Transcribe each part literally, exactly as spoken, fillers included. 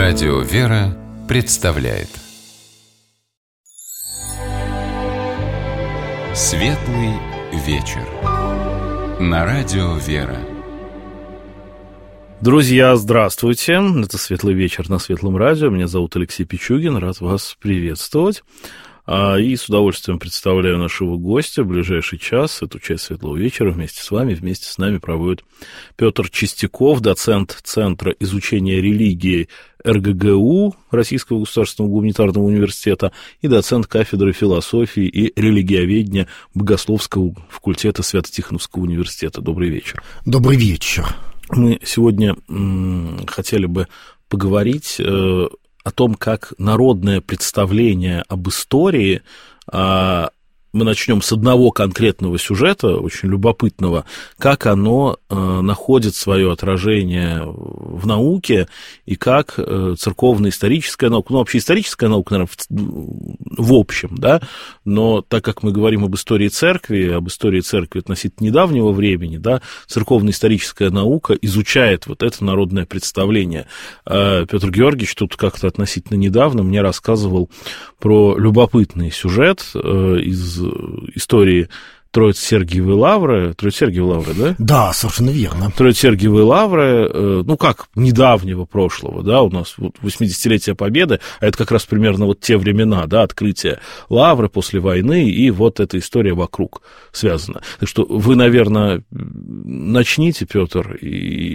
Радио «Вера» представляет Светлый вечер на Радио «Вера». Друзья, здравствуйте. Это «Светлый вечер» на Светлом радио. Меня зовут Алексей Пичугин. Рад вас приветствовать. И с удовольствием представляю нашего гостя в ближайший час. Эту часть «Светлого вечера» вместе с вами, вместе с нами проводит Петр Чистяков, доцент Центра изучения религии эр гэ гэ у Российского государственного гуманитарного университета и доцент кафедры философии и религиоведения Богословского факультета Свято-Тихоновского университета. Добрый вечер. Добрый вечер. Мы сегодня м, хотели бы поговорить э, о том, как народное представление об истории, э, мы начнем с одного конкретного сюжета, очень любопытного, как оно э, находит свое отражение в науке и как э, церковно-историческая наука, ну, вообще историческая наука, наверное, в, в общем, да, но так как мы говорим об истории церкви, об истории церкви относительно недавнего времени, да, церковно-историческая наука изучает вот это народное представление. Э, Петр Георгиевич тут как-то относительно недавно мне рассказывал про любопытный сюжет э, из истории Троице-Сергиевой лавры. Троице-Сергиевой лавры, да? Да, совершенно верно. Троице-Сергиевой лавры, ну, как недавнего прошлого, да, у нас вот восьмидесятилетие Победы, а это как раз примерно вот те времена, да, открытие лавры после войны, и вот эта история вокруг связана. Так что вы, наверное, начните, Петр, и,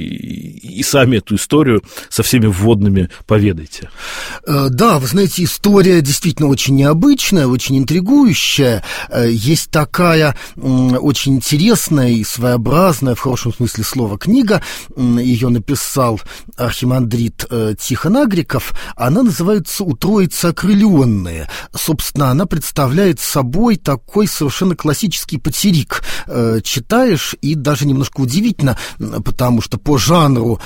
и сами эту историю со всеми вводными поведайте. Да, вы знаете, история действительно очень необычная, очень интригующая. Есть такая очень интересная и своеобразная, в хорошем смысле слова, книга. Ее написал архимандрит Тихон Агриков. Она называется «У Троицы окрыленные». Собственно, она представляет собой такой совершенно классический патерик. Читаешь, и даже немножко удивительно, потому что по жанру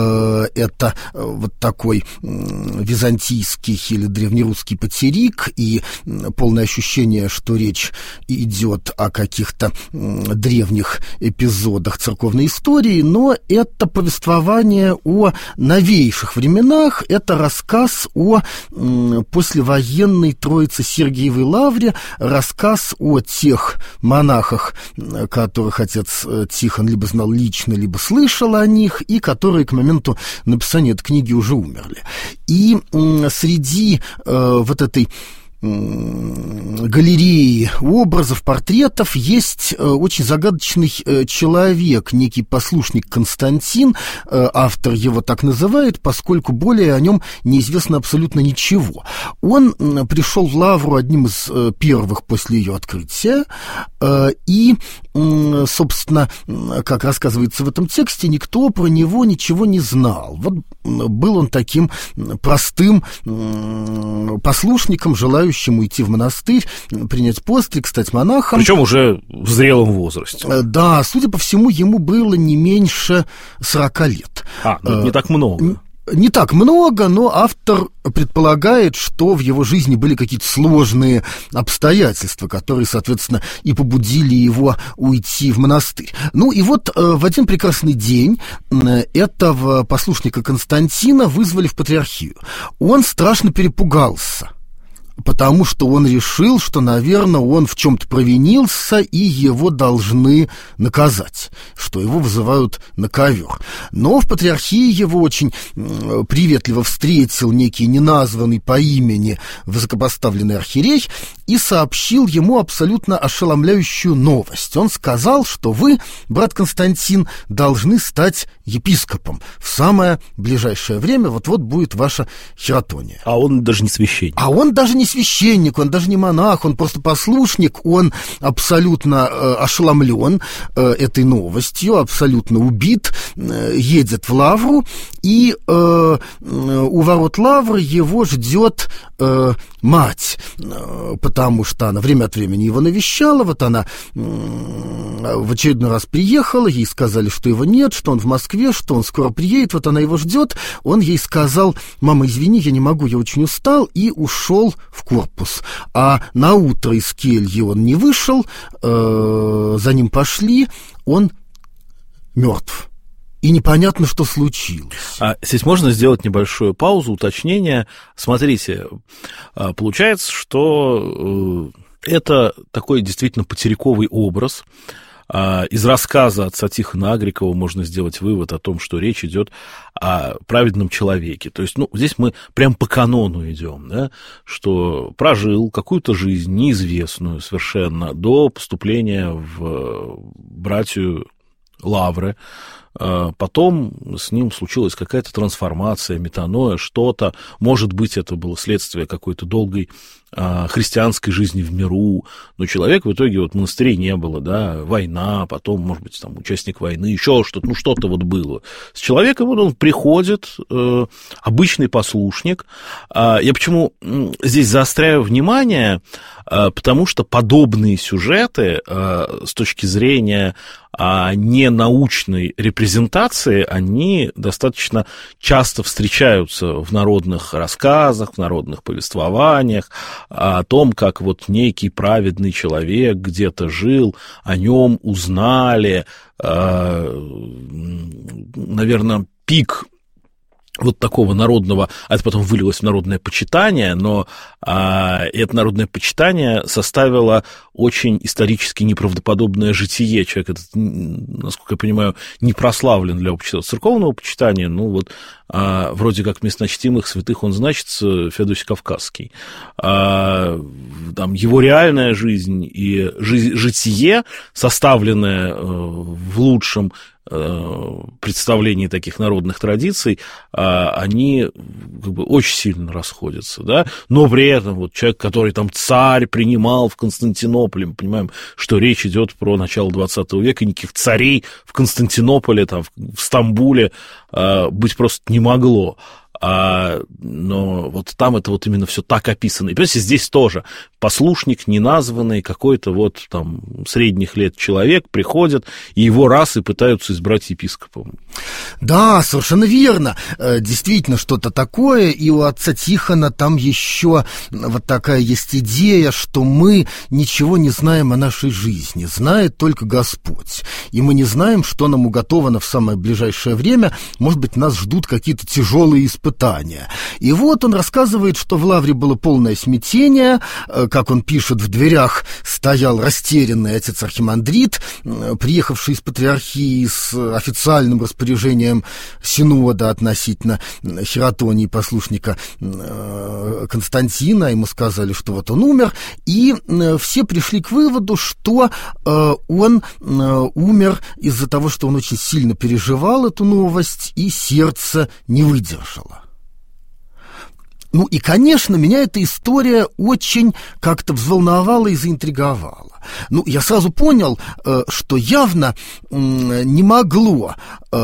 это вот такой византийский или древнерусский патерик, и полное ощущение, что речь идет о каких-то древних эпизодах церковной истории, но это повествование о новейших временах, это рассказ о послевоенной Троице-Сергиевой лавре, рассказ о тех монахах, которых отец Тихон либо знал лично, либо слышал о них, и которые к моменту написания этой книги уже умерли. И среди э, вот этой галереи образов, портретов есть очень загадочный человек, некий послушник Константин, автор его так называет, поскольку более о нем неизвестно абсолютно ничего. Он пришел в лавру одним из первых после ее открытия, и, собственно, как рассказывается в этом тексте, никто про него ничего не знал. Вот был он таким простым послушником, желающим уйти в монастырь, принять постриг, стать монахом. Причем уже в зрелом возрасте. Да, судя по всему, ему было не меньше сорока лет. А, ну, не так много. Не так много, но автор предполагает, что в его жизни были какие-то сложные обстоятельства, которые, соответственно, и побудили его уйти в монастырь. Ну и вот в один прекрасный день этого послушника Константина вызвали в патриархию. Он страшно перепугался, потому что он решил, что, наверное, он в чем-то провинился, и его должны наказать, что его вызывают на ковер. Но в патриархии его очень приветливо встретил некий неназванный по имени высокопоставленный архиерей и сообщил ему абсолютно ошеломляющую новость. Он сказал, что вы, брат Константин, должны стать епископом. В самое ближайшее время вот-вот будет ваша хератония. А он даже не священник. А он даже не священник, он даже не монах, он просто послушник, он абсолютно э, ошеломлен э, этой новостью, абсолютно убит, э, едет в лавру, и э, у ворот лавры его ждет э, мать, э, потому что она время от времени его навещала, вот она э, в очередной раз приехала, ей сказали, что его нет, что он в Москве, что он скоро приедет, вот она его ждет, он ей сказал: мама, извини, я не могу, я очень устал, и ушел в корпус. А на утро из кельи он не вышел, э, за ним пошли, он мертв. и непонятно, что случилось. А здесь можно сделать небольшую паузу, уточнение. Смотрите, получается, что это такой действительно потеряковый образ. Из рассказа отца Тихона Агрикова можно сделать вывод о том, что речь идет о праведном человеке. То есть, ну, здесь мы прям по канону идем, да, что прожил какую-то жизнь неизвестную совершенно до поступления в братью Лавры. Потом с ним случилась какая-то трансформация, метаноя, что-то. Может быть, это было следствие какой-то долгой христианской жизни в миру, но человек в итоге, вот монастырей не было, да, война, потом, может быть, там, участник войны, еще что-то, ну, что-то вот было. С человеком вот он приходит, э, обычный послушник. А я почему здесь заостряю внимание, э, потому что подобные сюжеты э, с точки зрения э, ненаучной репрезентации, они достаточно часто встречаются в народных рассказах, в народных повествованиях, о том, как вот некий праведный человек где-то жил, о нем узнали, наверное, пик вот такого народного, а это потом вылилось в народное почитание, но а, это народное почитание составило очень исторически неправдоподобное житие. Человек этот, насколько я понимаю, не прославлен для общества церковного почитания, ну вот а, вроде как местночтимых святых он значится, Феодосий Кавказский. А, там его реальная жизнь и жи- житие, составленное в лучшем представлений таких народных традиций, они как бы очень сильно расходятся, да, но при этом вот человек, который там царь принимал в Константинополе, мы понимаем, что речь идет про начало двадцатого века, никаких царей в Константинополе, там, в Стамбуле быть просто не могло. А, но вот там это вот именно все так описано. И, понимаете, здесь тоже послушник, неназванный, какой-то вот там средних лет человек приходит, и его раз и пытаются избрать епископом. Да, совершенно верно. Действительно, что-то такое. И у отца Тихона там еще вот такая есть идея, что мы ничего не знаем о нашей жизни, знает только Господь. И мы не знаем, что нам уготовано в самое ближайшее время. Может быть, нас ждут какие-то тяжелые испытания. И вот он рассказывает, что в Лавре было полное смятение, как он пишет, в дверях стоял растерянный отец архимандрит, приехавший из патриархии с официальным распоряжением синода относительно хератонии послушника Константина. Ему сказали, что вот он умер, и все пришли к выводу, что он умер из-за того, что он очень сильно переживал эту новость, и сердце не выдержало. Ну и, конечно, меня эта история очень как-то взволновала и заинтриговала. Ну, я сразу понял, что явно не могло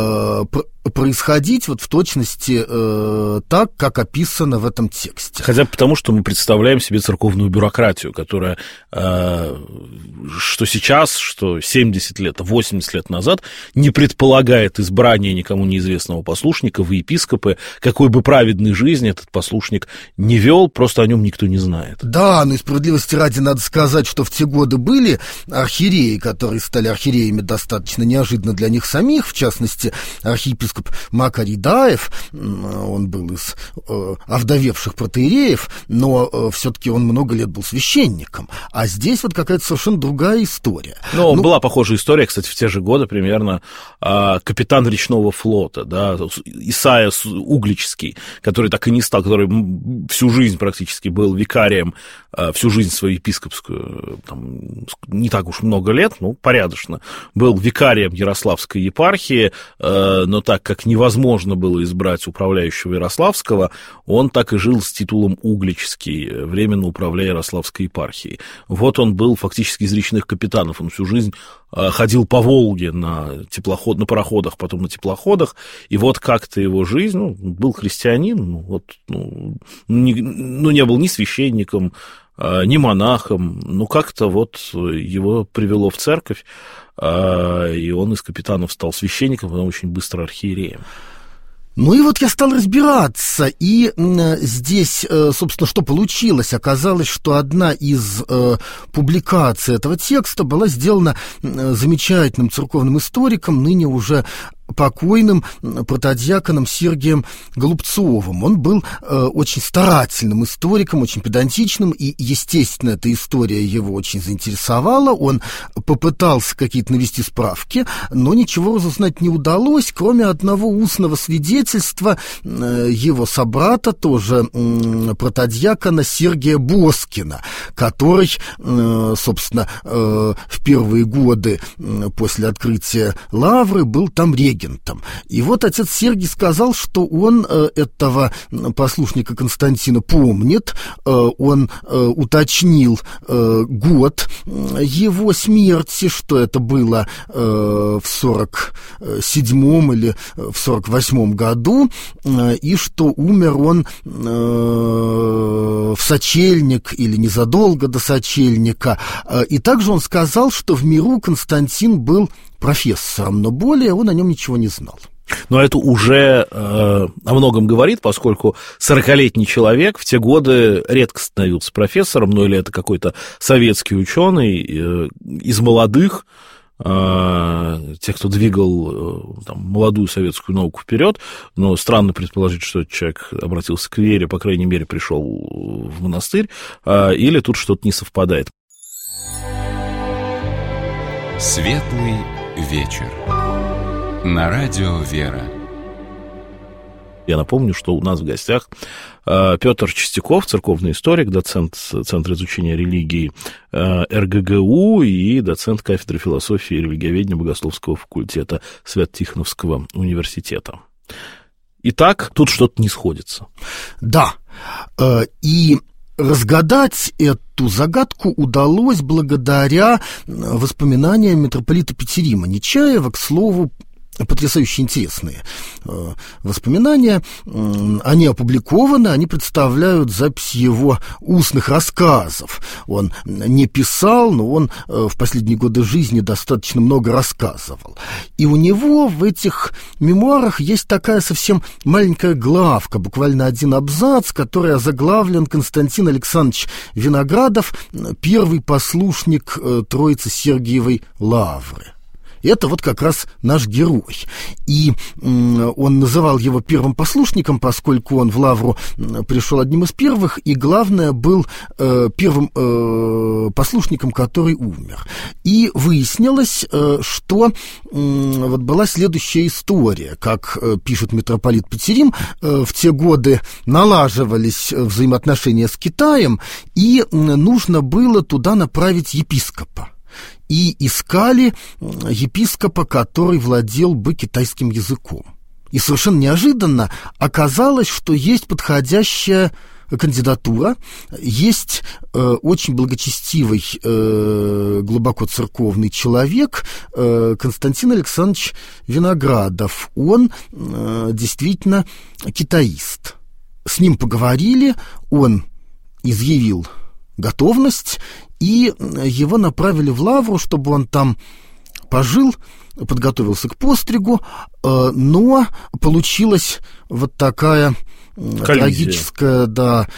происходить вот в точности э, так, как описано в этом тексте. Хотя бы потому, что мы представляем себе церковную бюрократию, которая, э, что сейчас, что семьдесят лет, восемьдесят лет назад не предполагает избрание никому неизвестного послушника в епископы, какой бы праведной жизни этот послушник не вел, просто о нем никто не знает. Да, но и справедливости ради надо сказать, что в те годы были архиереи, которые стали архиереями достаточно неожиданно для них самих, в частности, архиепископ Макарий Даев, он был из э, овдовевших протоиереев, но э, все-таки он много лет был священником, а здесь вот какая-то совершенно другая история. Ну, ну была похожая история, кстати, в те же годы примерно, э, капитан речного флота, да, Исайя Угличский, который так и не стал, который всю жизнь практически был викарием, э, всю жизнь свою епископскую, там, не так уж много лет, ну, порядочно, был викарием Ярославской епархии, э, но так как невозможно было избрать управляющего Ярославского, он так и жил с титулом Угличский, временно управляя Ярославской епархией. Вот он был фактически из речных капитанов, он всю жизнь ходил по Волге на, теплоход, на пароходах, потом на теплоходах, и вот как-то его жизнь, ну, был христианин, ну, вот, ну, не, ну, не был ни священником, ни монахом, ну, как-то вот его привело в церковь, и он из капитанов стал священником, потом очень быстро архиереем. Ну и вот я стал разбираться, и э, здесь, э, собственно, что получилось? Оказалось, что одна из э, публикаций этого текста была сделана э, замечательным церковным историком, ныне уже покойным протодиаконом Сергием Голубцовым. Он был э, очень старательным историком, очень педантичным, и, естественно, эта история его очень заинтересовала. Он попытался какие-то навести справки, но ничего разузнать не удалось, кроме одного устного свидетельства э, его собрата, тоже э, протодиакона Сергия Боскина, который, э, собственно, э, в первые годы э, после открытия лавры был там регентом. И вот отец Сергий сказал, что он э, этого послушника Константина помнит, э, он э, уточнил э, год его смерти, что это было э, в сорок седьмом или в сорок восьмом году, э, и что умер он э, в сочельник или незадолго до сочельника. Э, и также он сказал, что в миру Константин был профессором, но более он о нем ничего не знал. Но это уже э, о многом говорит, поскольку сорокалетний человек в те годы редко становился профессором, ну или это какой-то советский ученый э, из молодых, э, тех, кто двигал э, там, молодую советскую науку вперед. Но странно предположить, что этот человек обратился к вере, по крайней мере, пришел в монастырь, э, или тут что-то не совпадает. Светлый вечер. На радио «Вера». Я напомню, что у нас в гостях Петр Чистяков, церковный историк, доцент Центра изучения религии эр гэ гэ у и доцент кафедры философии и религиоведения Богословского факультета Свято-Тихоновского университета. Итак, тут что-то не сходится. Да, и разгадать эту загадку удалось благодаря воспоминаниям митрополита Петерима Нечаева, к слову, потрясающе интересные воспоминания. Они опубликованы, они представляют запись его устных рассказов. Он не писал, но он в последние годы жизни достаточно много рассказывал. И у него в этих мемуарах есть такая совсем маленькая главка, буквально один абзац, который озаглавлен: Константин Александрович Виноградов, первый послушник Троицы Сергиевой Лавры. Это вот как раз наш герой. И м, он называл его первым послушником, поскольку он в Лавру пришел одним из первых, и, главное, был э, первым э, послушником, который умер. И выяснилось, э, что э, вот была следующая история. Как э, пишет митрополит Петерим, э, в те годы налаживались взаимоотношения с Китаем, и э, нужно было туда направить епископа. И искали епископа, который владел бы китайским языком. И совершенно неожиданно оказалось, что есть подходящая кандидатура, есть э, очень благочестивый, э, глубоко церковный человек э, Константин Александрович Виноградов. Он э, действительно китаист. С ним поговорили, он изъявил готовность, и его направили в Лавру, чтобы он там пожил, подготовился к постригу, но получилась вот такая коллизия. трагическая, да,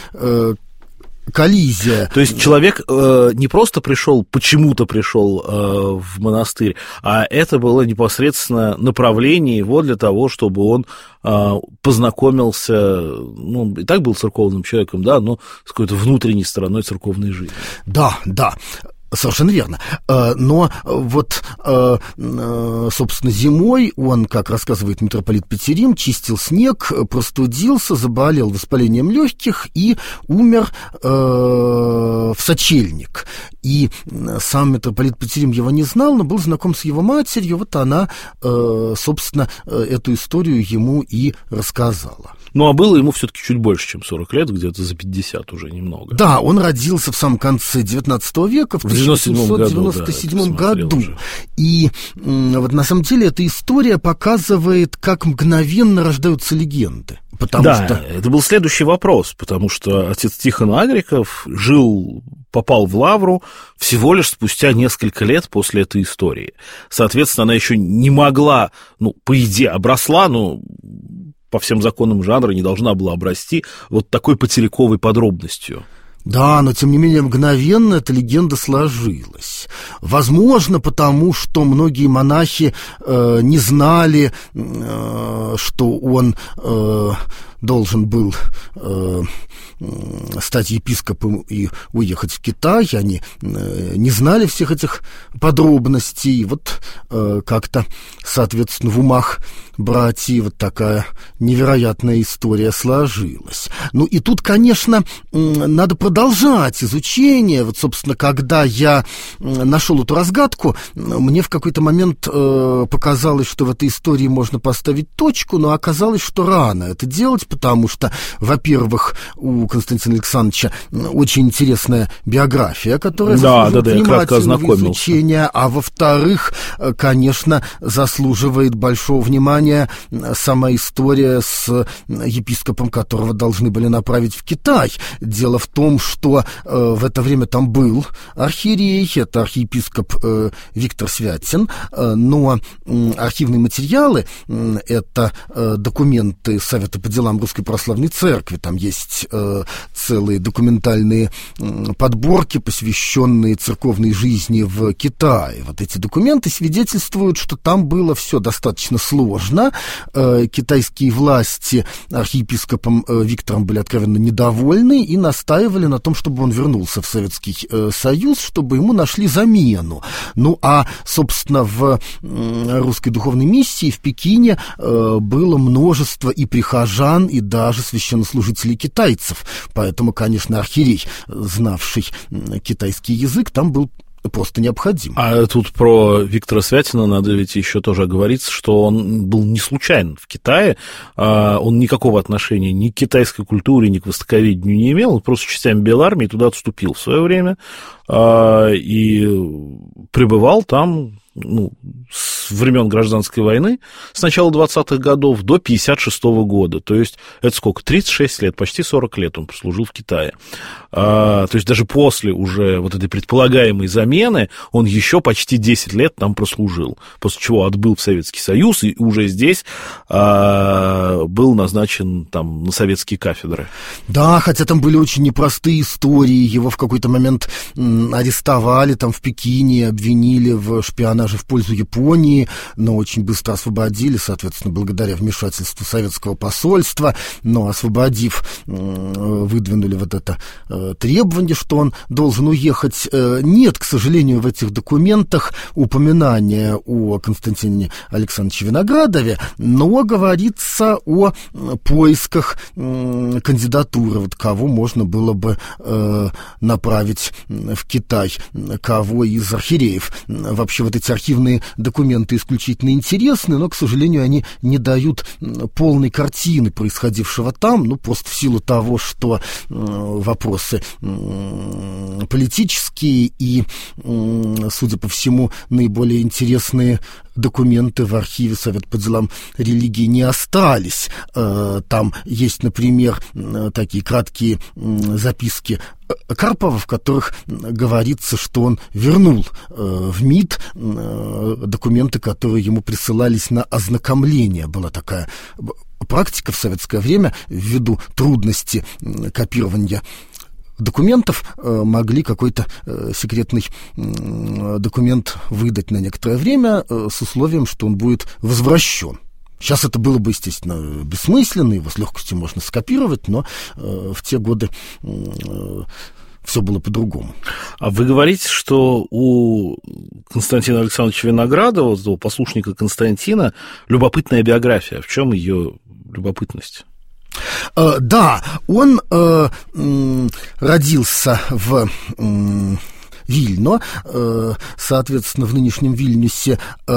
коллизия. То есть человек э, не просто пришел, почему-то пришел э, в монастырь, а это было непосредственно направление его для того, чтобы он э, познакомился, ну, он и так был церковным человеком, да, но с какой-то внутренней стороной церковной жизни. Да, да. Совершенно верно. Но вот, собственно, зимой он, как рассказывает митрополит Петерим, чистил снег, простудился, заболел воспалением легких и умер в сочельник. И сам митрополит Петерим его не знал, но был знаком с его матерью. Вот она, собственно, эту историю ему и рассказала. Ну, а было ему все-таки чуть больше, чем сорок лет, где-то за пятьдесят уже немного. Да, он родился в самом конце девятнадцатого века, в тысяча семьсот девяносто седьмом году. Да, году. И вот на самом деле эта история показывает, как мгновенно рождаются легенды. Потому да, что... это был следующий вопрос, потому что отец Тихон Агриков жил, попал в Лавру всего лишь спустя несколько лет после этой истории. Соответственно, она еще не могла, ну, по идее, обросла, но... по всем законам жанра не должна была обрасти вот такой потеряковой подробностью. Да, но тем не менее мгновенно эта легенда сложилась. Возможно, потому что многие монахи э, не знали, э, что он э, должен был э, стать епископом и уехать в Китай. Они э, не знали всех этих подробностей. И вот э, как-то, соответственно, в умах братьев вот такая невероятная история сложилась. Ну и тут, конечно, надо продолжать изучение. Вот, собственно, когда я нашел эту разгадку, мне в какой-то момент э, показалось, что в этой истории можно поставить точку, но оказалось, что рано это делать, потому что, во-первых, у Константина Александровича очень интересная биография, которая да, заслуживает да, да, внимательного изучения, а во-вторых, конечно, заслуживает большого внимания сама история с епископом, которого должны были направить в Китай. Дело в том, что э, в это время там был архиерей, это архиепископ э, Виктор Святин, э, но э, архивные материалы, э, это э, документы Совета по делам Русской Православной Церкви, там есть э, целые документальные э, подборки, посвященные церковной жизни в Китае. Вот эти документы свидетельствуют, что там было все достаточно сложно. Э, китайские власти архиепископом э, Виктором были откровенно недовольны и настаивали на том, чтобы он вернулся в Советский э, Союз, чтобы ему нашли замену. Ну, а, собственно, в э, русской духовной миссии в Пекине э, было множество и прихожан, и даже священнослужителей китайцев. Поэтому, конечно, архиерей, знавший э, китайский язык, там был просто необходим. А тут про Виктора Святина надо ведь еще тоже оговориться, что он был не случайно в Китае, он никакого отношения ни к китайской культуре, ни к востоковедению не имел, он просто частями Белармии туда отступил в свое время и пребывал там, ну, с времен Гражданской войны, с начала двадцатых годов до пятьдесят шестого года. То есть, это сколько? тридцать шесть лет, почти сорок лет он прослужил в Китае. А, то есть, даже после уже вот этой предполагаемой замены он еще почти десять лет там прослужил. После чего отбыл в Советский Союз и уже здесь а, был назначен там на советские кафедры. Да, хотя там были очень непростые истории. Его в какой-то момент м, арестовали там в Пекине, обвинили в шпионаже в пользу Японии, но очень быстро освободили, соответственно, благодаря вмешательству советского посольства, но освободив, выдвинули вот это требование, что он должен уехать. Нет, к сожалению, в этих документах упоминания о Константине Александровиче Виноградове, но говорится о поисках кандидатуры, вот кого можно было бы направить в Китай, кого из архиереев. Вообще вот эти архивные документы исключительно интересны, но, к сожалению, они не дают полной картины происходившего там, ну, просто в силу того, что э, вопросы э, политические и, э, судя по всему, наиболее интересные документы в архиве Совета по делам религии не остались. Э, там есть, например, такие краткие э, записки Карпова, в которых говорится, что он вернул э, в МИД э, документы, которые ему присылались на ознакомление. Была такая практика в советское время, ввиду трудности э, копирования документов, э, могли какой-то э, секретный э, документ выдать на некоторое время э, с условием, что он будет возвращен. Сейчас это было бы, естественно, бессмысленно, его с легкостью можно скопировать, но э, в те годы э, все было по-другому. А вы говорите, что у Константина Александровича Виноградова, у послушника Константина, любопытная биография. В чем ее любопытность? Э, да, он э, э, родился в... Э, Вильно, соответственно, в нынешнем Вильнюсе,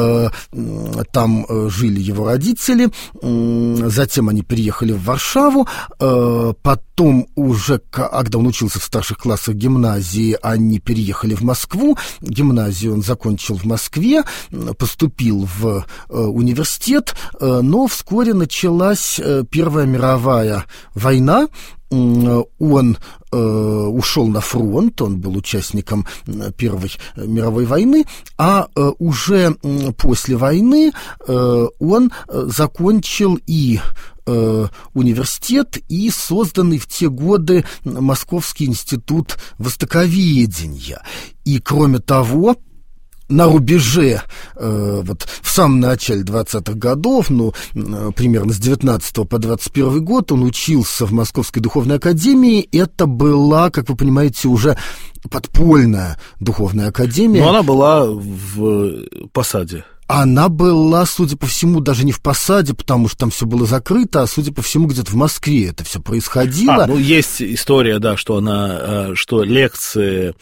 там жили его родители, затем они переехали в Варшаву, потом уже, когда он учился в старших классах гимназии, они переехали в Москву, гимназию он закончил в Москве, поступил в университет, но вскоре началась Первая мировая война, он ушел на фронт, он был участником Первой мировой войны, а уже после войны он закончил и университет, и созданный в те годы Московский институт востоковедения. И, кроме того, на рубеже, э, вот в самом начале двадцатых годов, ну, э, примерно с девятнадцатого по двадцать первый год, он учился в Московской духовной академии. Это была, как вы понимаете, уже подпольная духовная академия. Но она была в Посаде. Она была, судя по всему, даже не в Посаде, потому что там все было закрыто, а, судя по всему, где-то в Москве это все происходило. А, ну, есть история, да, что она, что лекции...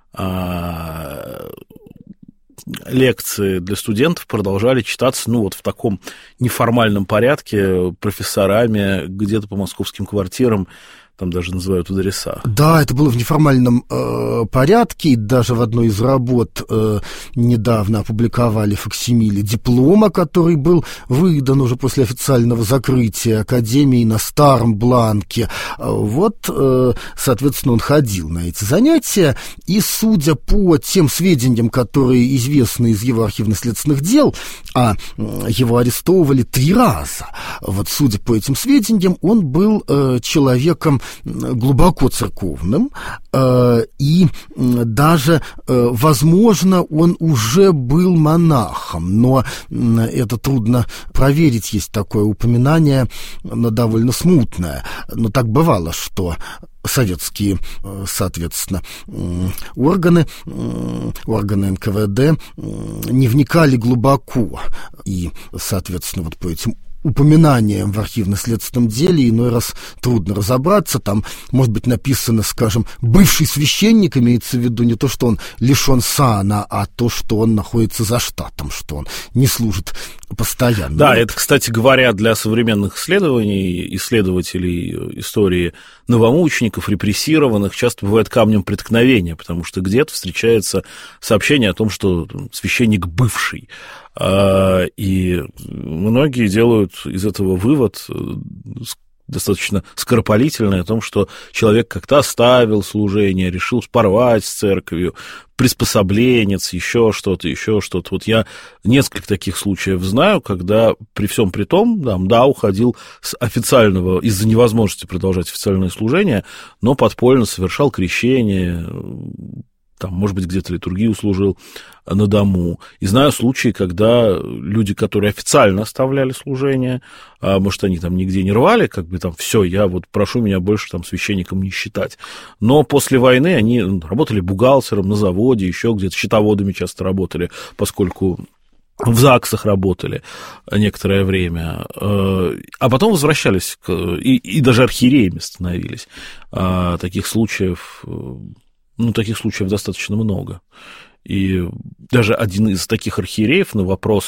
лекции для студентов продолжали читаться, ну, вот в таком неформальном порядке профессорами где-то по московским квартирам, там даже называют адреса. Да, это было в неформальном э, порядке, и даже в одной из работ э, недавно опубликовали факсимиле диплома, который был выдан уже после официального закрытия академии на старом бланке. Вот, э, соответственно, он ходил на эти занятия, и, судя по тем сведениям, которые известны из его архивно-следственных дел, а его арестовывали три раза, вот, судя по этим сведениям, он был э, человеком глубоко церковным, и даже, возможно, он уже был монахом, но это трудно проверить, есть такое упоминание, но довольно смутное. Но так бывало, что советские, соответственно, органы, органы эн ка вэ дэ не вникали глубоко, и, соответственно, вот по этим упоминаниям в архивно-следственном деле иной раз трудно разобраться. Там, может быть, написано, скажем, бывший священник, имеется в виду не то, что он лишен сана, а то, что он находится за штатом, что он не служит постоянно. Да, это, кстати говоря, для современных исследований, исследователей истории новомучеников, репрессированных, часто бывает камнем преткновения, потому что где-то встречается сообщение о том, что священник бывший. И многие делают из этого вывод достаточно скоропалительный о том, что человек как-то оставил служение, решил порвать с церковью, приспособленец, еще что-то, еще что-то. Вот я несколько таких случаев знаю, когда при всем при том, да, да, уходил с официального, из-за невозможности продолжать официальное служение, но подпольно совершал крещение, там, может быть, где-то литургию служил на дому. И знаю случаи, когда люди, которые официально оставляли служение, а, может, они там нигде не рвали, как бы там, все, я вот прошу меня больше там священником не считать. Но после войны они работали бухгалтером на заводе, еще где-то, счетоводами часто работали, поскольку в ЗАГСах работали некоторое время, а потом возвращались, к, и, и даже архиереями становились. А, таких случаев... Ну, таких случаев достаточно много. И даже один из таких архиереев на вопрос,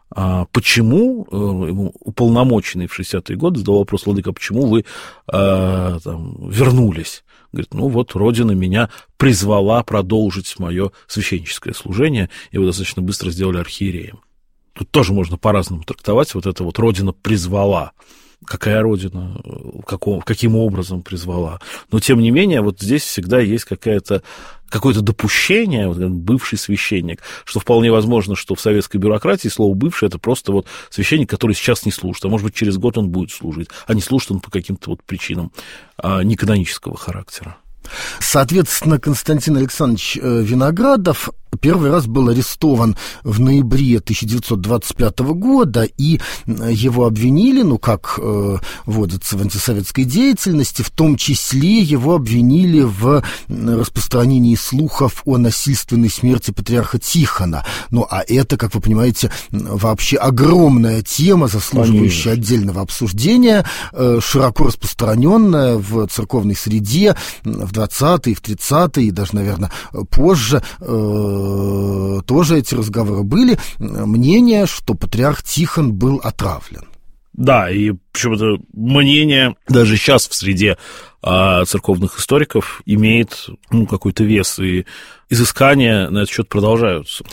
почему, ему уполномоченный в шестидесятые годы задал вопрос: владыка, почему вы а, там, вернулись? Говорит, ну вот Родина меня призвала продолжить мое священническое служение, и вы достаточно быстро сделали архиереем. Тут тоже можно по-разному трактовать, вот это вот Родина призвала. Какая Родина, какого, каким образом призвала. Но, тем не менее, вот здесь всегда есть какая-то, какое-то допущение, вот, бывший священник, что вполне возможно, что в советской бюрократии слово «бывший» — это просто вот священник, который сейчас не служит, а может быть, через год он будет служить, а не служит он по каким-то вот причинам а, неканонического характера. Соответственно, Константин Александрович Виноградов первый раз был арестован в ноябре тысяча девятьсот двадцать пятого года, и его обвинили, ну, как э, водится в антисоветской деятельности, в том числе его обвинили в распространении слухов о насильственной смерти патриарха Тихона. Ну, а это, как вы понимаете, вообще огромная тема, заслуживающая отдельного обсуждения, э, широко распространенная в церковной среде в двадцатые, в тридцатые и даже, наверное, позже. э, тоже эти разговоры были. Мнение, что патриарх Тихон был отравлен. Да, и почему-то мнение даже сейчас в среде а, церковных историков имеет, ну, какой-то вес, и изыскания на этот счет продолжаются.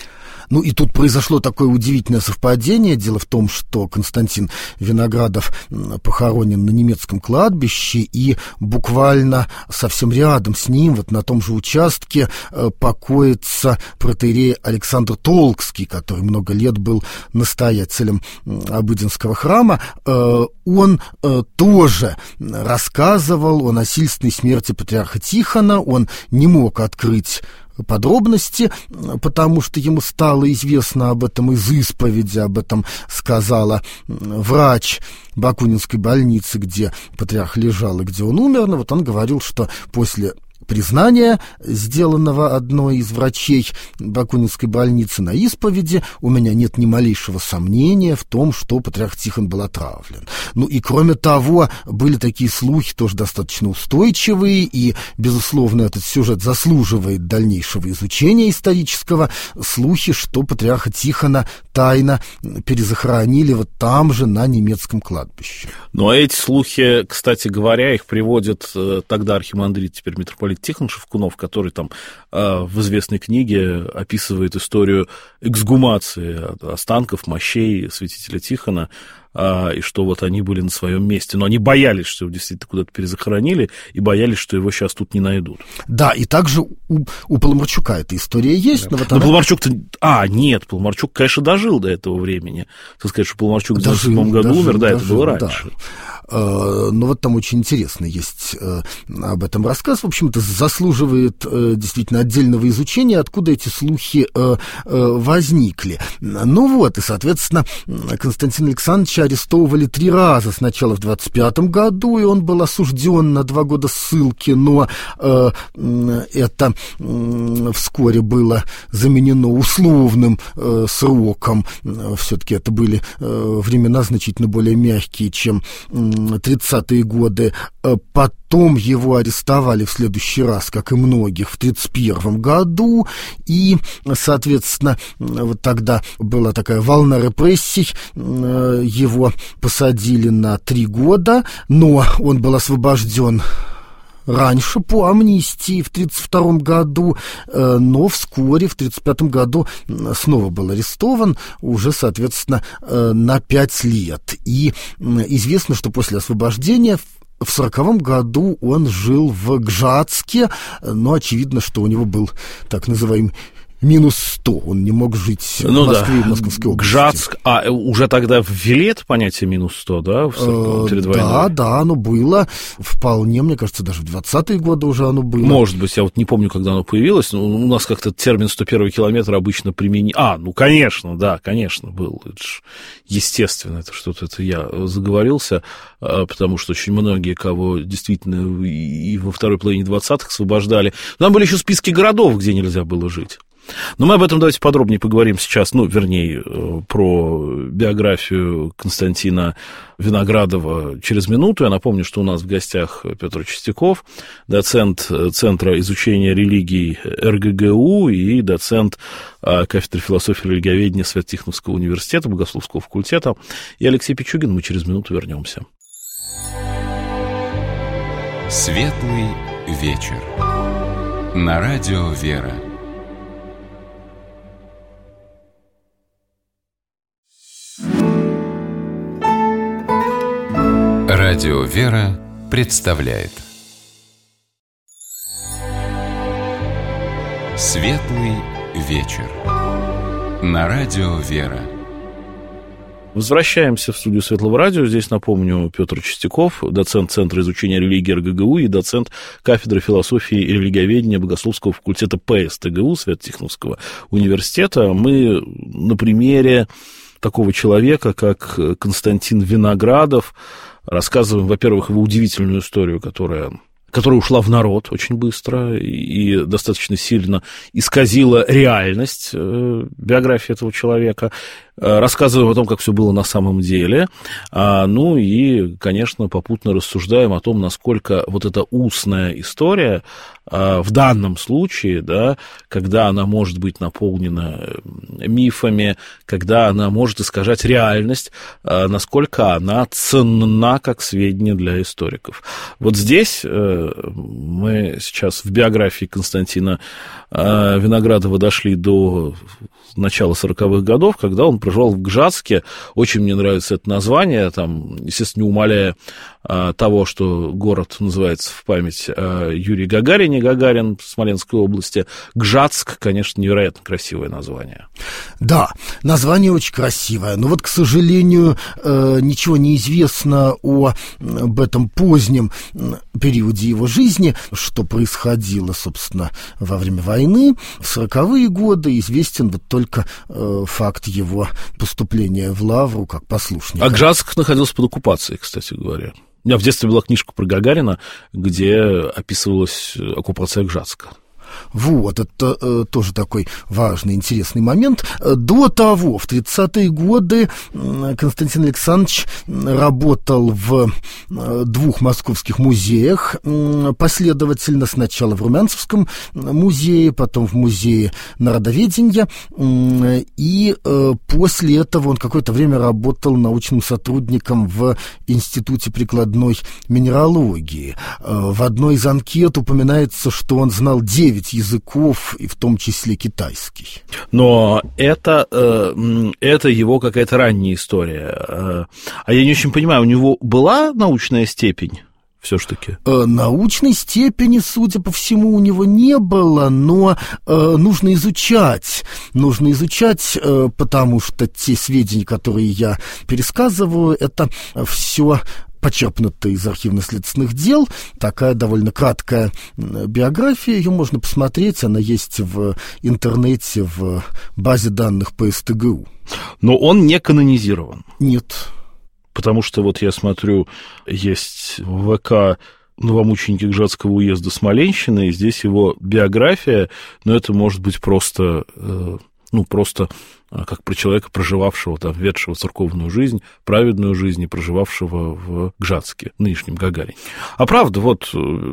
Ну и тут произошло такое удивительное совпадение. Дело в том, что Константин Виноградов похоронен на немецком кладбище, и буквально совсем рядом с ним, вот на том же участке, покоится протоиерей Александр Толкский, который много лет был настоятелем Обыденского храма. Он тоже рассказывал о насильственной смерти патриарха Тихона. Он не мог открыть подробности, потому что ему стало известно об этом из исповеди, об этом сказала врач Бакунинской больницы, где патриарх лежал и где он умер. Но вот он говорил, что после признания, сделанного одной из врачей Бакунинской больницы на исповеди, у меня нет ни малейшего сомнения в том, что патриарх Тихон был отравлен. Ну и кроме того, были такие слухи, тоже достаточно устойчивые, и, безусловно, этот сюжет заслуживает дальнейшего изучения исторического, слухи, что патриарха Тихона тайно перезахоронили вот там же, на немецком кладбище. Ну а эти слухи, кстати говоря, их приводит тогда архимандрит, теперь митрополит Тихон Шевкунов, который там э, в известной книге описывает историю эксгумации останков, мощей святителя Тихона, э, и что вот они были на своем месте. Но они боялись, что его действительно куда-то перезахоронили, и боялись, что его сейчас тут не найдут. Да, и также у, у Паламарчука эта история есть. Да. Но вот но она... Паламарчук-то... А, нет, Паламарчук, конечно, дожил до этого времени. Так сказать, что Паламарчук в девяносто седьмом году дожил, умер, да, дожил, это было раньше. Да. Но вот там очень интересно есть об этом рассказ. В общем-то, заслуживает действительно отдельного изучения, откуда эти слухи возникли. Ну вот, и, соответственно, Константина Александровича арестовывали три раза. Сначала в двадцать пятом году, и он был осужден на два года ссылки, но это вскоре было заменено условным сроком. Все-таки это были времена значительно более мягкие, чем тридцатые годы. Потом его арестовали в следующий раз, как и многих, в тридцать первом году, и, соответственно, вот тогда была такая волна репрессий, его посадили на три года, но он был освобожден раньше по амнистии в тридцать втором году, но вскоре в тридцать пятом году снова был арестован, уже, соответственно, на пять лет. И известно, что после освобождения в сороковом году он жил в Гжатске, но очевидно, что у него был так называемый минус сто, он не мог жить ну в Москве да. и в Московской области. Гжатск, а уже тогда ввели это понятие минус сто, да, в сороковом, перед войной? Да, да, оно было вполне, мне кажется, даже в двадцатые годы уже оно было. Может быть, я вот не помню, когда оно появилось, но у нас как-то термин сто первый километр обычно применил. А, ну, конечно, да, конечно, был. Это ж естественно, это что-то, это я заговорился, потому что очень многие, кого действительно и во второй половине двадцатых освобождали, там были еще списки городов, где нельзя было жить. Но мы об этом давайте подробнее поговорим сейчас, ну, вернее, про биографию Константина Виноградова через минуту. Я напомню, что у нас в гостях Петр Чистяков, доцент Центра изучения религий эр гэ гэ у и доцент кафедры философии и религиоведения Свято-Тихоновского университета, Богословского факультета, и Алексей Пичугин. Мы через минуту вернемся. Светлый вечер. На радио «Вера». Радио «Вера» представляет Светлый вечер. На радио «Вера». Возвращаемся в студию Светлого радио. Здесь, напомню, Петр Чистяков, доцент Центра изучения религии эр гэ гэ у и доцент кафедры философии и религиоведения Богословского факультета пэ эс тэ гэ у Свято-Тихоновского университета. Мы на примере такого человека, как Константин Виноградов, рассказываем, во-первых, его удивительную историю, которая, которая ушла в народ очень быстро и достаточно сильно исказила реальность э, биографии этого человека. рассказываем о том, как все было на самом деле, ну и, конечно, попутно рассуждаем о том, насколько вот эта устная история в данном случае, да, когда она может быть наполнена мифами, когда она может искажать реальность, насколько она ценна как сведения для историков. Вот здесь мы сейчас в биографии Константина Виноградова дошли до начала сороковых годов, когда он проживал в Гжатске. Очень мне нравится это название, там, естественно, не умаляя а, того, что город называется в память о Юрии Гагарине, Гагарин в Смоленской области. Гжатск, конечно, невероятно красивое название. Да, название очень красивое, но вот, к сожалению, ничего не известно о, об этом позднем периоде его жизни, что происходило, собственно, во время войны. В сороковые годы известен вот только только э, факт его поступления в Лавру как послушника. А Гжатск находился под оккупацией, кстати говоря. У меня в детстве была книжка про Гагарина, где описывалась оккупация Гжатска. Вот, это э, тоже такой важный, интересный момент. До того, в тридцатые годы, Константин Александрович работал в э, двух московских музеях, э, последовательно сначала в Румянцевском музее, потом в музее народоведения, э, и э, после этого он какое-то время работал научным сотрудником в Институте прикладной минералогии. Э, в одной из анкет упоминается, что он знал девять языков, и в том числе китайский. Но это, это его какая-то ранняя история. А я не очень понимаю, у него была научная степень все-таки? Научной степени, судя по всему, у него не было, но нужно изучать. Нужно изучать, потому что те сведения, которые я пересказываю, это все почерпнута из архивно-следственных дел, такая довольно краткая биография, ее можно посмотреть, она есть в интернете, в базе данных по эс тэ гэ у. Но он не канонизирован? Нет. Потому что вот я смотрю, есть в вэ ка новомученики Гжатского уезда Смоленщины, и здесь его биография, но это может быть просто, ну, просто как про человека, проживавшего, там, ведшего церковную жизнь, праведную жизнь и проживавшего в Гжатске, нынешнем Гагарине. А правда, вот,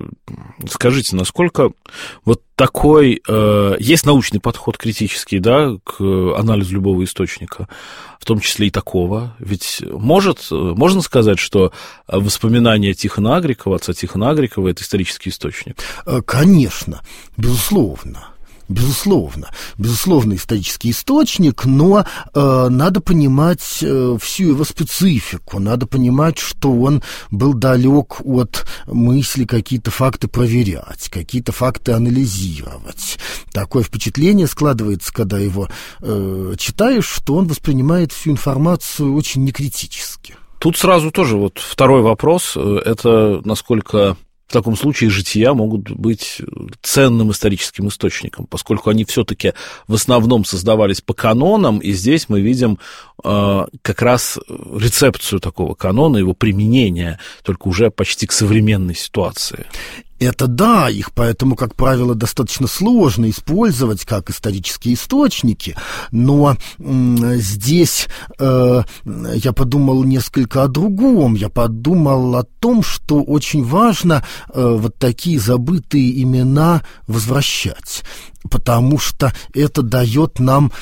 скажите, насколько вот такой, э, есть научный подход критический, да, к анализу любого источника, в том числе и такого, ведь может, можно сказать, что воспоминания Тихона Агрикова, отца Тихона Агрикова, это исторический источник? Конечно, безусловно. Безусловно, безусловно, исторический источник, но э, надо понимать э, всю его специфику, надо понимать, что он был далек от мысли какие-то факты проверять, какие-то факты анализировать. Такое впечатление складывается, когда его э, читаешь, что он воспринимает всю информацию очень некритически. Тут сразу тоже вот второй вопрос, это насколько... В таком случае жития могут быть ценным историческим источником, поскольку они все-таки в основном создавались по канонам, и здесь мы видим э, как раз рецепцию такого канона, его применение, только уже почти к современной ситуации. Это да, их поэтому, как правило, достаточно сложно использовать как исторические источники, но м, здесь э, я подумал несколько о другом, я подумал о том, что очень важно э, вот такие забытые имена возвращать, потому что это дает нам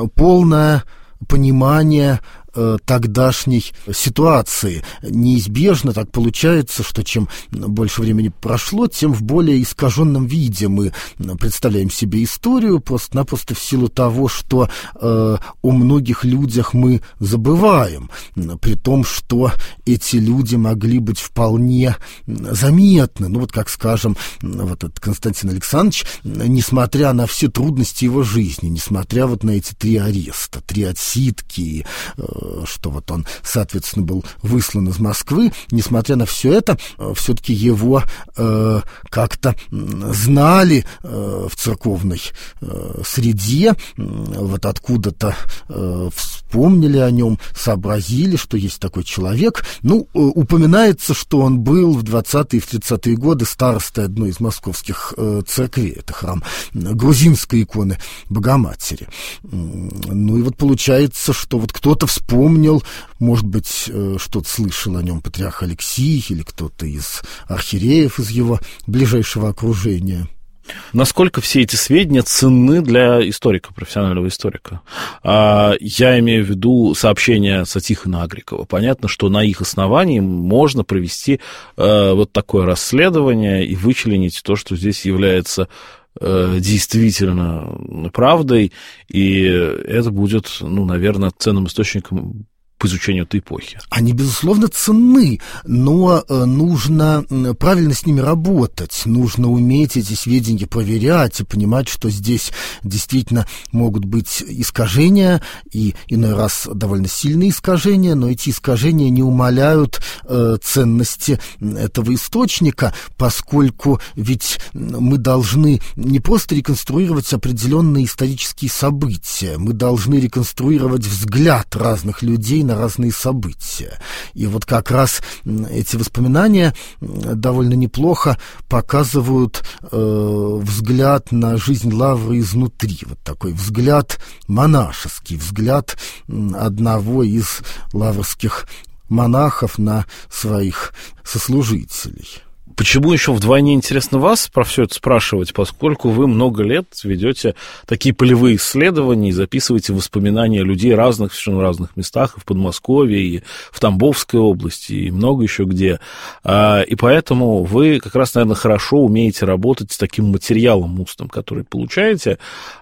полное понимание тогдашней ситуации. Неизбежно так получается, что чем больше времени прошло, тем в более искаженном виде мы представляем себе историю, просто-напросто в силу того, что э, о многих людях мы забываем, при том, что эти люди могли быть вполне заметны. Ну вот, как скажем, вот этот Константин Александрович, несмотря на все трудности его жизни, несмотря вот на эти три ареста, три отсидки, э, что вот он, соответственно, был выслан из Москвы. Несмотря на все это, все-таки его э, как-то знали э, в церковной э, среде, вот откуда-то э, вспомнили о нем, сообразили, что есть такой человек. Ну, э, упоминается, что он был в двадцатые и в тридцатые годы старостой одной из московских э, церквей. Это храм грузинской иконы Богоматери. Ну и вот получается, что вот кто-то вспомнил, может быть, э, что-то слышал о нем патриарх Алексий или кто-то из архиереев из его ближайшего окружения. Насколько все эти сведения ценны для историка, профессионального историка? Я имею в виду сообщения Сатихона Агрикова. Понятно, что на их основании можно провести вот такое расследование и вычленить то, что здесь является действительно правдой, и это будет, ну, наверное, ценным источником по изучению этой эпохи. Они, безусловно, ценны, но нужно правильно с ними работать, нужно уметь эти сведения проверять и понимать, что здесь действительно могут быть искажения, и иной раз довольно сильные искажения, но эти искажения не умаляют э, ценности этого источника, поскольку ведь мы должны не просто реконструировать определенные исторические события, мы должны реконструировать взгляд разных людей на разные события. И вот как раз эти воспоминания довольно неплохо показывают э, взгляд на жизнь Лавры изнутри. Вот такой взгляд монашеский, взгляд одного из лаврских монахов на своих сослужителей. Почему еще вдвойне интересно вас про все это спрашивать, поскольку вы много лет ведете такие полевые исследования и записываете воспоминания людей разных, совершенно разных местах, и в Подмосковье, и в Тамбовской области, и много еще где. И поэтому вы как раз, наверное, хорошо умеете работать с таким материалом устным, который получаете.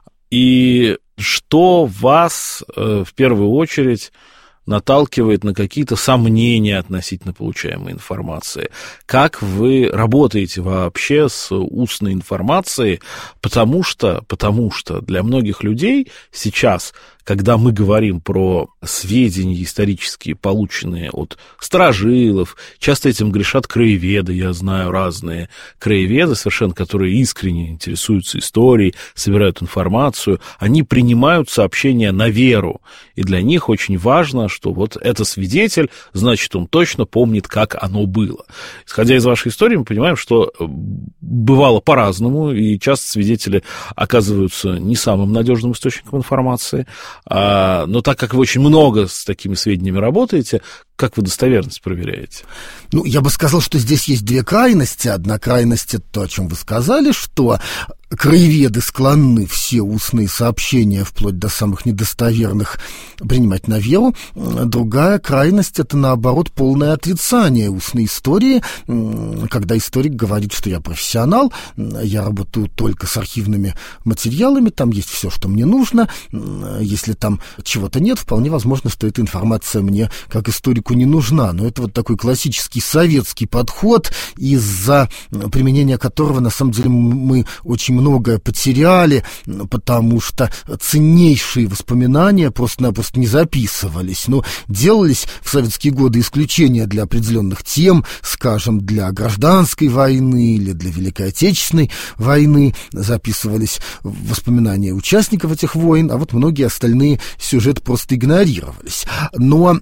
И что вас в первую очередь наталкивает на какие-то сомнения относительно получаемой информации. Как вы работаете вообще с устной информацией, потому что, потому что для многих людей сейчас, когда мы говорим про сведения исторические, полученные от старожилов, часто этим грешат краеведы, я знаю разные краеведы, совершенно, которые искренне интересуются историей, собирают информацию, они принимают сообщения на веру, и для них очень важно, что вот это свидетель, значит, он точно помнит, как оно было. Исходя из вашей истории, мы понимаем, что бывало по-разному, и часто свидетели оказываются не самым надежным источником информации. Но так как вы очень много с такими сведениями работаете, как вы достоверность проверяете? Ну, я бы сказал, что здесь есть две крайности. Одна крайность — это то, о чем вы сказали, что краеведы склонны все устные сообщения, вплоть до самых недостоверных, принимать на веру. Другая крайность — это, наоборот, полное отрицание устной истории, когда историк говорит, что я профессионал, я работаю только с архивными материалами, там есть все, что мне нужно. Если там чего-то нет, вполне возможно, что эта информация мне, как историку, не нужна. Но это вот такой классический советский подход, из-за применения которого, на самом деле, мы очень многое потеряли, потому что ценнейшие воспоминания просто-напросто не записывались. Но делались в советские годы исключения для определенных тем, скажем, для гражданской войны или для Великой Отечественной войны. Записывались воспоминания участников этих войн, а вот многие остальные сюжеты просто игнорировались. Но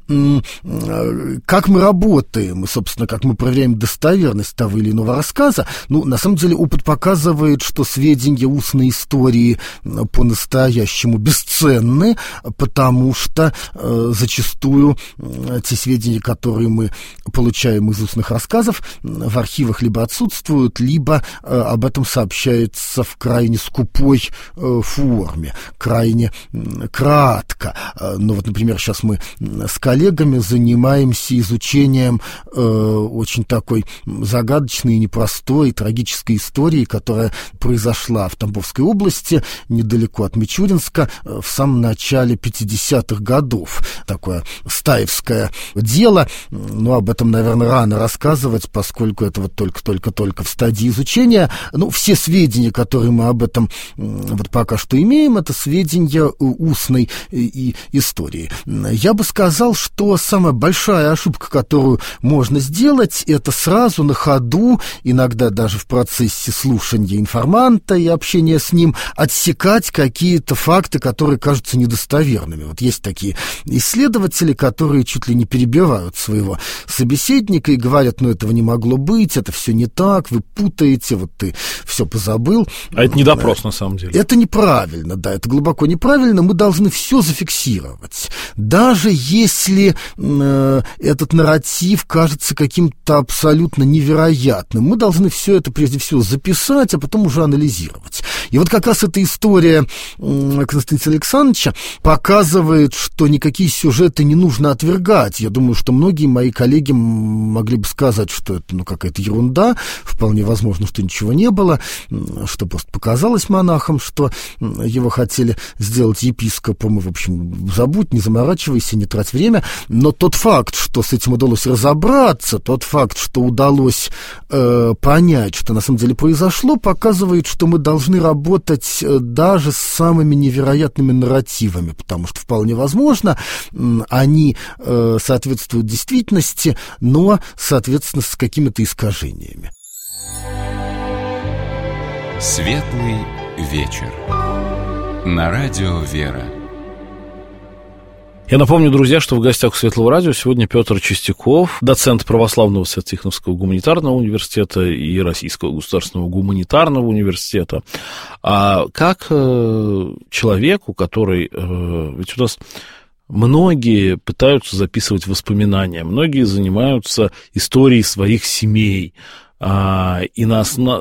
как мы работаем, и, собственно, как мы проверяем достоверность того или иного рассказа, ну, на самом деле, опыт показывает, что сведения устной истории по-настоящему бесценны, потому что э, зачастую э, те сведения, которые мы получаем из устных рассказов, в архивах либо отсутствуют, либо э, об этом сообщается в крайне скупой э, форме, крайне э, кратко. Э, ну вот, например, сейчас мы с коллегами занимаемся изучением э, очень такой загадочной, непростой, трагической истории, которая произошла произошла в Тамбовской области, недалеко от Мичуринска, в самом начале пятидесятых годов. Такое стаевское дело, но об этом, наверное, рано рассказывать, поскольку это вот только-только-только в стадии изучения. Ну, все сведения, которые мы об этом вот пока что имеем, это сведения устной и истории. Я бы сказал, что самая большая ошибка, которую можно сделать, это сразу на ходу, иногда даже в процессе слушания информанта и общения с ним, отсекать какие-то факты, которые кажутся недостоверными. Вот есть такие исследователи, которые чуть ли не перебивают своего собеседника и говорят: ну, этого не могло быть, это все не так, вы путаете, вот ты все позабыл. А это не допрос, на самом деле. Это неправильно, да, это глубоко неправильно. Мы должны все зафиксировать. Даже если э, этот нарратив кажется каким-то абсолютно невероятным, мы должны все это прежде всего записать, а потом уже анализировать. И вот как раз эта история э, Константина Александровича показывает, что никакие сюжеты не нужно отвергать. Я думаю, что многие мои коллеги могли бы сказать, что это ну, какая-то ерунда, вполне возможно, что ничего не было, что просто показалось монахам, что его хотели сделать епископом, и, в общем, забудь, не заморачивайся, не трать время. Но тот факт, что с этим удалось разобраться, тот факт, что удалось э, понять, что на самом деле произошло, показывает, что мы должны работать даже с самыми невероятными нарративами, потому что вполне возможно, они э, соответствуют действительности, но, соответственно, с какими-то искажениями. Светлый вечер. На радио «Вера». Я напомню, друзья, что в гостях у Светлого радио сегодня Петр Чистяков, доцент Православного Свято-Тихоновского гуманитарного университета и Российского государственного гуманитарного университета. А как э, человеку, который... Э, ведь у нас многие пытаются записывать воспоминания, многие занимаются историей своих семей, а, и на основ...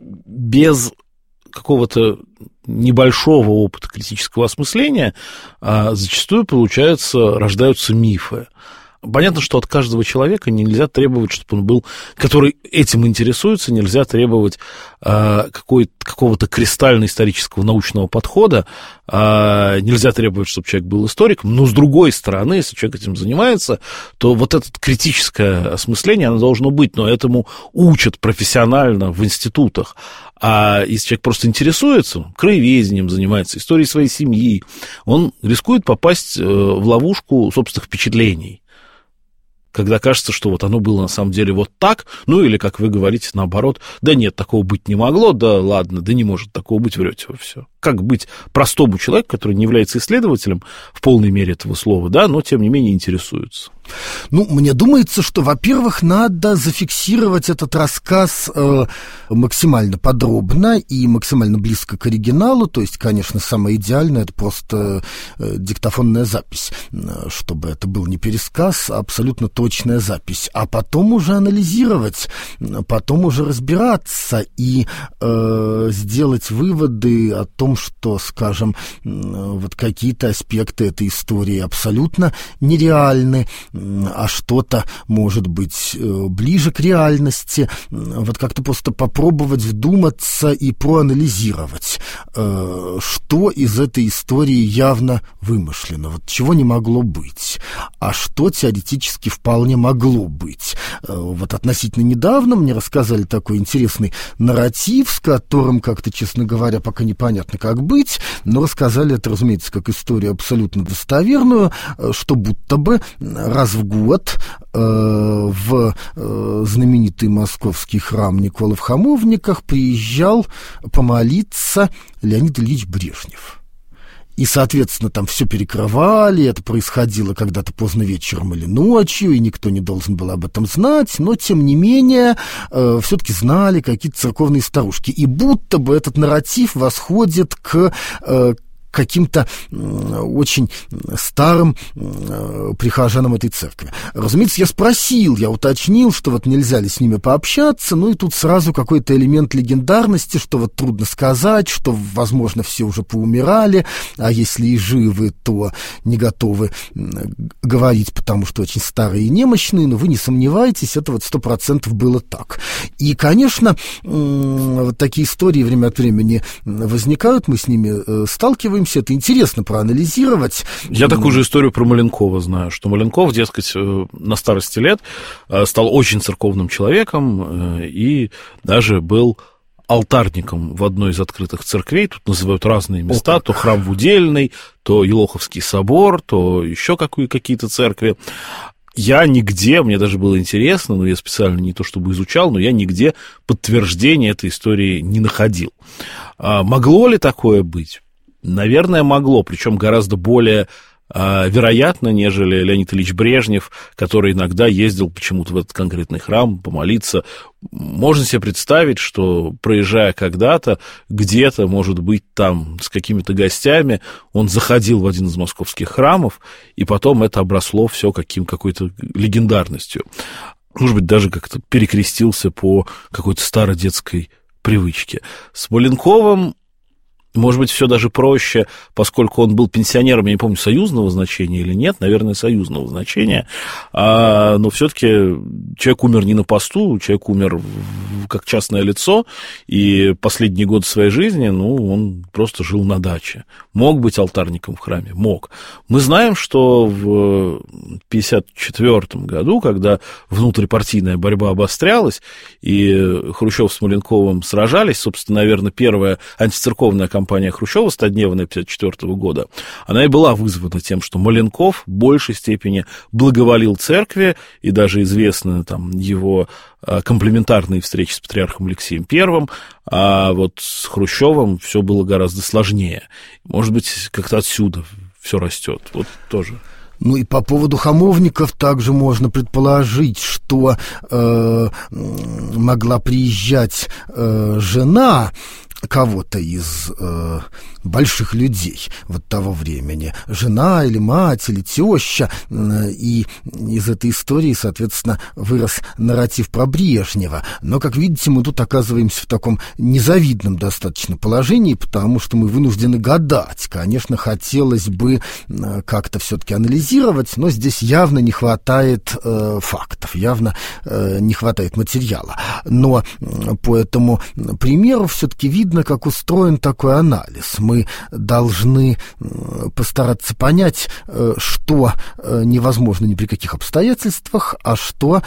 без какого-то небольшого опыта критического осмысления а, зачастую, получается, рождаются мифы. Понятно, что от каждого человека нельзя требовать, чтобы он был, который этим интересуется, нельзя требовать э, какой, какого-то кристально-исторического научного подхода, э, нельзя требовать, чтобы человек был историком, но, с другой стороны, если человек этим занимается, то вот это критическое осмысление, оно должно быть, но этому учат профессионально в институтах. А если человек просто интересуется, краеведением занимается, историей своей семьи, он рискует попасть в ловушку собственных впечатлений, когда кажется, что вот оно было на самом деле вот так, ну или, как вы говорите, наоборот, да нет, такого быть не могло, да ладно, да не может такого быть, врете вы все. Как быть простому человеку, который не является исследователем в полной мере этого слова, да, но тем не менее интересуется? Ну, мне думается, что, во-первых, надо зафиксировать этот рассказ э, максимально подробно и максимально близко к оригиналу, то есть, конечно, самое идеальное — это просто э, диктофонная запись, э, чтобы это был не пересказ, а абсолютно точная запись, а потом уже анализировать, потом уже разбираться и э, сделать выводы о том, что, скажем, э, вот какие-то аспекты этой истории абсолютно нереальны, а что-то может быть ближе к реальности. Вот как-то просто попробовать вдуматься и проанализировать, что из этой истории явно вымышлено, вот чего не могло быть, а что теоретически вполне могло быть. Вот относительно недавно мне рассказали такой интересный нарратив, с которым как-то, честно говоря, пока непонятно, как быть, но рассказали это, разумеется, как историю абсолютно достоверную, что будто бы раз в год э, в э, знаменитый московский храм Николы в Хамовниках приезжал помолиться Леонид Ильич Брежнев. И, соответственно, там все перекрывали, это происходило когда-то поздно вечером или ночью, и никто не должен был об этом знать, но, тем не менее, э, все-таки знали какие-то церковные старушки. И будто бы этот нарратив восходит к... Э, каким-то очень старым прихожанам этой церкви. Разумеется, я спросил, я уточнил, что вот нельзя ли с ними пообщаться, ну и тут сразу какой-то элемент легендарности, что вот трудно сказать, что, возможно, все уже поумирали, а если и живы, то не готовы говорить, потому что очень старые и немощные, но вы не сомневайтесь, это вот сто процентов было так. И, конечно, вот такие истории время от времени возникают, мы с ними сталкиваемся, это интересно проанализировать. Я такую же историю про Маленкова знаю, что Маленков, дескать, на старости лет стал очень церковным человеком и даже был алтарником в одной из открытых церквей. Тут называют разные места, О, то храм в Удельной, то Елоховский собор, то еще какие-то церкви. Я нигде, мне даже было интересно, но я специально не то чтобы изучал, но я нигде подтверждения этой истории не находил. А могло ли такое быть? Наверное, могло, причем гораздо более а, вероятно, нежели Леонид Ильич Брежнев, который иногда ездил почему-то в этот конкретный храм помолиться. Можно себе представить, что, проезжая когда-то, где-то, может быть, там с какими-то гостями, он заходил в один из московских храмов, и потом это обросло все каким, какой-то легендарностью. Может быть, даже как-то перекрестился по какой-то стародетской привычке. С Маленковым, может быть, все даже проще, поскольку он был пенсионером, я не помню, союзного значения или нет, наверное, союзного значения, а, но все-таки человек умер не на посту, человек умер как частное лицо, и последние годы своей жизни, ну, он просто жил на даче. Мог быть алтарником в храме? Мог. Мы знаем, что в пятьдесят четвёртом году, когда внутрипартийная борьба обострялась, и Хрущев с Маленковым сражались, собственно, наверное, первая антицерковная кампания Хрущева стодневная пятьдесят четвёртого года, она и была вызвана тем, что Маленков в большей степени благоволил церкви, и даже известны там его комплементарные встречи с патриархом Алексеем Первым, а вот с Хрущевым все было гораздо сложнее. Может быть, как-то отсюда все растет. Вот тоже. Ну и по поводу хамовников также можно предположить, что э, могла приезжать э, жена кого-то из э, больших людей вот того времени, жена или мать или теща, э, и из этой истории, соответственно, вырос нарратив про Брежнева. Но, как видите, мы тут оказываемся в таком незавидном достаточно положении, потому что мы вынуждены гадать. Конечно, хотелось бы э, как-то все-таки анализировать, но здесь явно не хватает э, фактов, явно э, не хватает материала. Но э, по этому примеру все-таки видно, как устроен такой анализ. Мы должны постараться понять, что невозможно ни при каких обстоятельствах, а что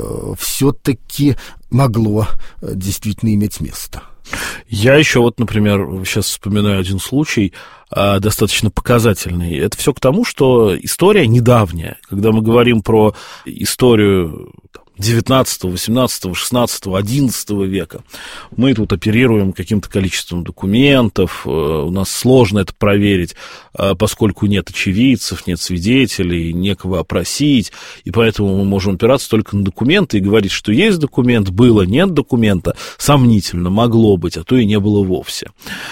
все-таки могло действительно иметь место. Я еще вот, например, сейчас вспоминаю один случай, достаточно показательный. Это все к тому, что история недавняя. Когда мы говорим про историю девятнадцатого, восемнадцатого, шестнадцатого, одиннадцатого века, мы тут оперируем каким-то количеством документов, у нас сложно это проверить, поскольку нет очевидцев, нет свидетелей, некого опросить, и поэтому мы можем опираться только на документы и говорить, что есть документ, было, нет документа, сомнительно, могло быть, а то и не было вовсе.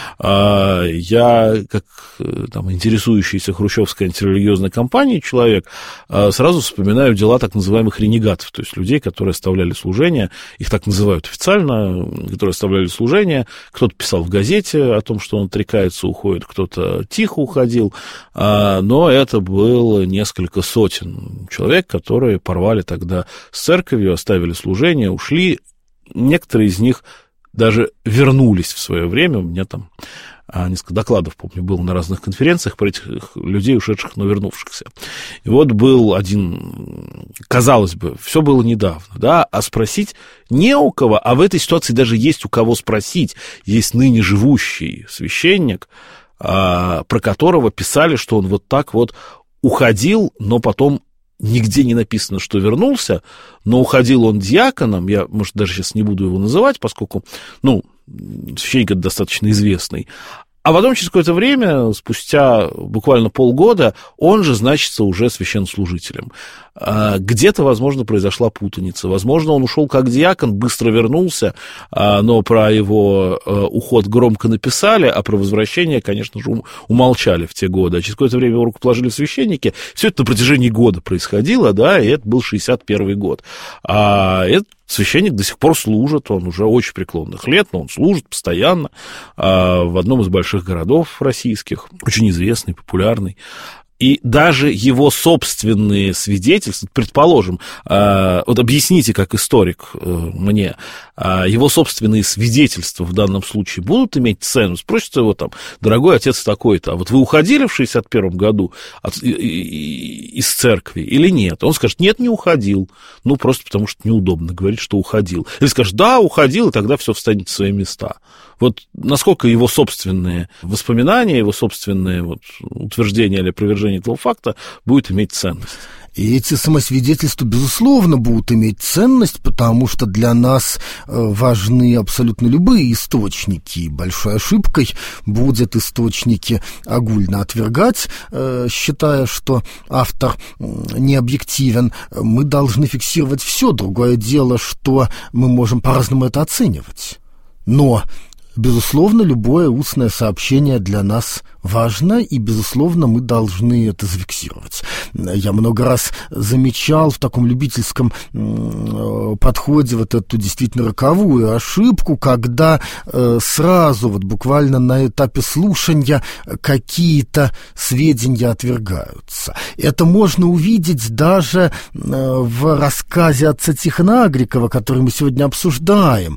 Я, как там, интересующийся хрущевской антирелигиозной кампанией человек, сразу вспоминаю дела так называемых ренегатов, то есть людей, которые оставляли служение, их так называют официально, которые оставляли служение, кто-то писал в газете о том, что он отрекается, уходит, кто-то тихо уходил, но это было несколько сотен человек, которые порвали тогда с церковью, оставили служение, ушли, некоторые из них даже вернулись в свое время, у меня там несколько докладов, помню, было на разных конференциях про этих людей, ушедших, но вернувшихся. И вот был один, казалось бы, все было недавно, да, а спросить не у кого, а в этой ситуации даже есть у кого спросить. Есть ныне живущий священник, а, про которого писали, что он вот так вот уходил, но потом нигде не написано, что вернулся, но уходил он диаконом, я, может, даже сейчас не буду его называть, поскольку, ну, священник это достаточно известный, А потом, через какое-то время, спустя буквально полгода, он же значится уже священнослужителем. Где-то, возможно, произошла путаница. Возможно, он ушел как диакон, быстро вернулся, но про его уход громко написали, а про возвращение, конечно же, умолчали в те годы. А через какое-то время его рукоположили в священники. Все это на протяжении года происходило, да, и это был шестьдесят первый год. А этот священник до сих пор служит, он уже очень преклонных лет, но он служит постоянно в одном из больших городов российских, очень известный, популярный. И даже его собственные свидетельства, предположим, э, вот объясните, как историк э, мне, э, его собственные свидетельства в данном случае будут иметь ценность? Спросит его там, дорогой отец такой-то, а вот вы уходили в шестьдесят первом году от, и, и, из церкви или нет? Он скажет, нет, не уходил. Ну, просто потому что неудобно говорить, что уходил. Или скажет, да, уходил, и тогда все встанет в свои места. Вот насколько его собственные воспоминания, его собственные вот утверждения или опровержения этого факта будет иметь ценность. И эти самосвидетельства, безусловно, будут иметь ценность, потому что для нас важны абсолютно любые источники. Большой ошибкой будет источники огульно отвергать, считая, что автор не объективен. Мы должны фиксировать все. Другое дело, что мы можем по-разному это оценивать. Но безусловно, любое устное сообщение для нас важно, и, безусловно, мы должны это зафиксировать. Я много раз замечал в таком любительском подходе вот эту действительно роковую ошибку, когда сразу, вот буквально на этапе слушания, какие-то сведения отвергаются. Это можно увидеть даже в рассказе отца Тихона Агрикова, который мы сегодня обсуждаем.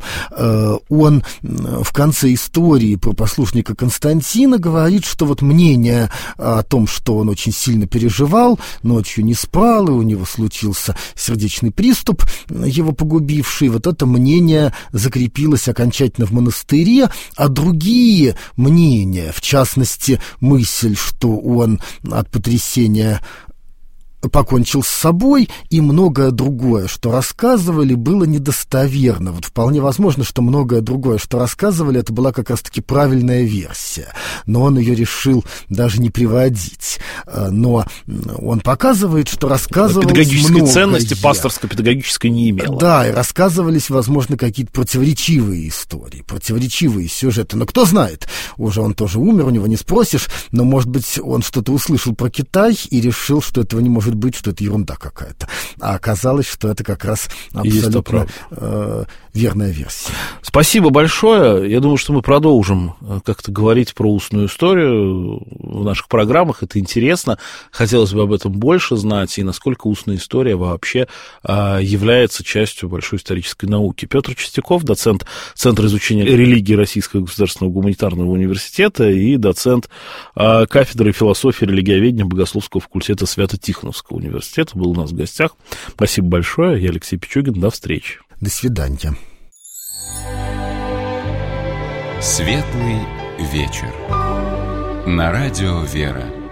Он в конце истории про послушника Константина говорит, что вот мнение о том, что он очень сильно переживал, ночью не спал, и у него случился сердечный приступ, его погубивший, вот это мнение закрепилось окончательно в монастыре, а другие мнения, в частности, мысль, что он от потрясения покончил с собой, и многое другое, что рассказывали, было недостоверно. Вот вполне возможно, что многое другое, что рассказывали, это была как раз-таки правильная версия, но он ее решил даже не приводить. Но он показывает, что рассказывалось педагогической многое. Ценности пасторско-педагогической не имело. Да, и рассказывались, возможно, какие-то противоречивые истории, противоречивые сюжеты. Но кто знает, уже он тоже умер, у него не спросишь, но, может быть, он что-то услышал про Китай и решил, что этого не может быть, что это ерунда какая-то. А оказалось, что это как раз абсолютно э, верная версия. Спасибо большое. Я думаю, что мы продолжим как-то говорить про устную историю в наших программах. Это интересно. Хотелось бы об этом больше знать, и насколько устная история вообще э, является частью большой исторической науки. Петр Чистяков, доцент Центра изучения религии Российского государственного гуманитарного университета и доцент э, кафедры философии и религиоведения Богословского факультета Свято-Тихоновского университета, был у нас в гостях. Спасибо большое. Я Алексей Пичугин. До встречи. До свидания. Светлый вечер. На радио «Вера».